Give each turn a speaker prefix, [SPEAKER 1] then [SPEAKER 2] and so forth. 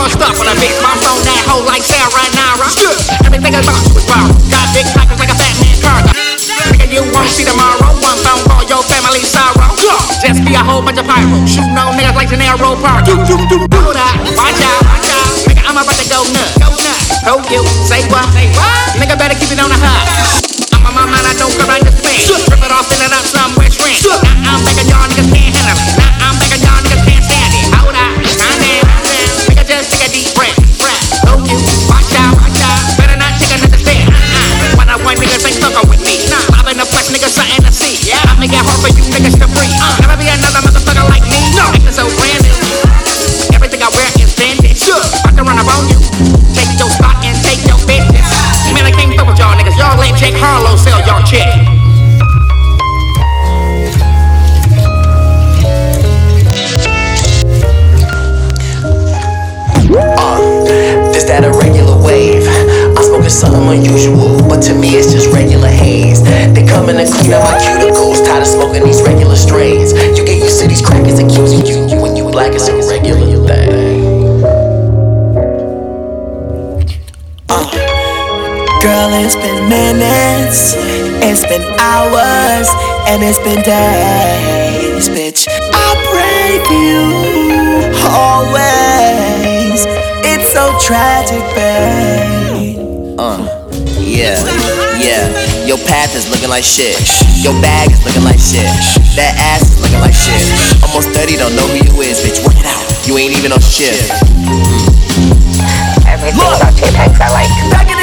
[SPEAKER 1] raw stuff on a bitch. Mom's on that hoe like Sarah Nara. Everything about you is wild. Got big pockets like a fat man cargo. Nigga, you won't see tomorrow. One phone call, your family sorrow. Just be a whole bunch of pyro. Shooting on niggas like Gennaro Park. Hold up, watch out. Nigga, I'm about to go nuts. Hold you, say what? Nigga, better keep it on the high. I'm on my mind, I don't grind this thing. Rip it off, send it up somewhere strange. Now I'm thinking y'all niggas can't handle it. Now I'm thinking y'all niggas can't stand it. Hold up, calm down. Nigga, just take a deep breath. Hold you, watch out. Better not take another step. When I want niggas ain't fucking with me. Bobbing the flex, niggas something to see. I make it hard for you niggas to breathe. Never be another motherfucker like me. Acting so brand new. Everything I wear is vintage. About to run up on you. Take your spot and take your bitches. Man, I can't fuck with y'all niggas. Y'all let Jake Harlow sell y'all chick.
[SPEAKER 2] This that a regular wave. I'm smoking something unusual, but to me it's just regular haze. They coming to clean up my cuticles, tired of smoking these regular strains. You get used to these crackers accusing you when you black is a regular thing.
[SPEAKER 3] Girl, it's been minutes, it's been hours, and it's been days, bitch. I pray for you always. It's so tragic, babe.
[SPEAKER 2] Yeah. Your path is looking like shit. Your bag is looking like shit. That ass is looking like shit. Almost 30, don't know who you is, bitch. Work it out. You ain't even on shift.
[SPEAKER 1] Everything about JPEGs I like.
[SPEAKER 2] Back in